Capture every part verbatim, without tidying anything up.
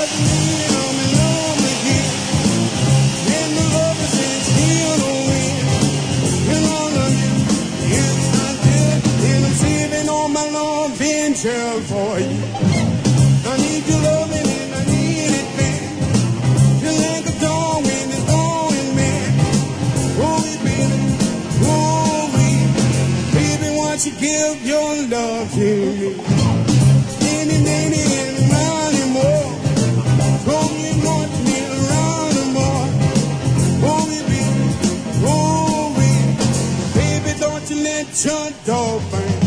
Girl, for you, I need your loving and I need it, man. Feel like a dawn when it's going, man. Oh, baby, oh, baby, won't you give your love to me? Any, any, and any more. Come and want me around the more. Oh, baby, oh, baby, baby, don't you let your dog burn.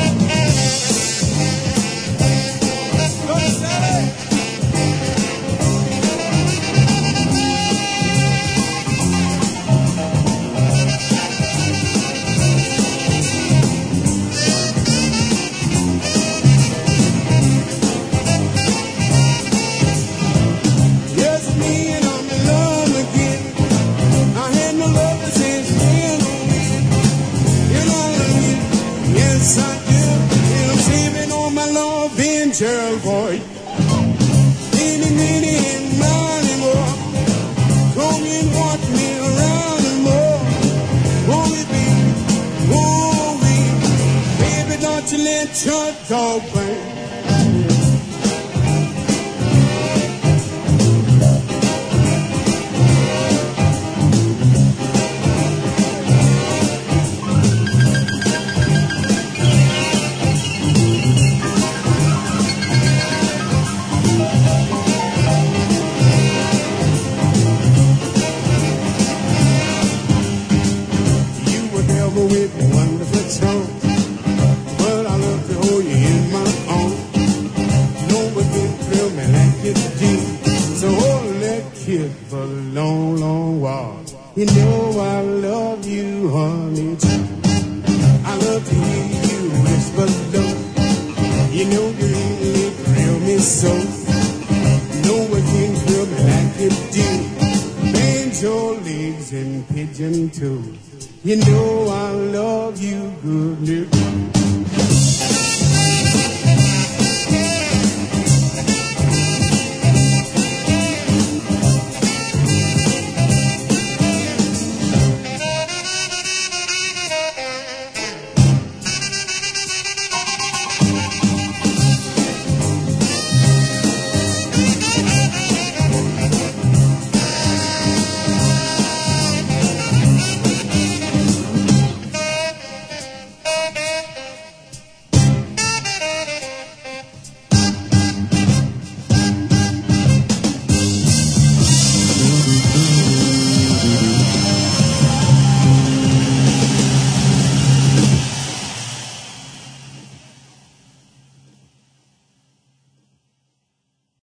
Girl, boy, any, any, and money more. Come and want me around and more. Oh, baby, oh, baby, baby, don't you let your dog burn. With wonderful tone, but I love to hold you in my arms. No one can thrill me like you do. So hold that kiss for a long, long while. You know I love you, honey, too. I love to hear you whisper low. You know you really thrill me so. No one can thrill me like you do. Bend your legs and pigeon toes. You know I love you good,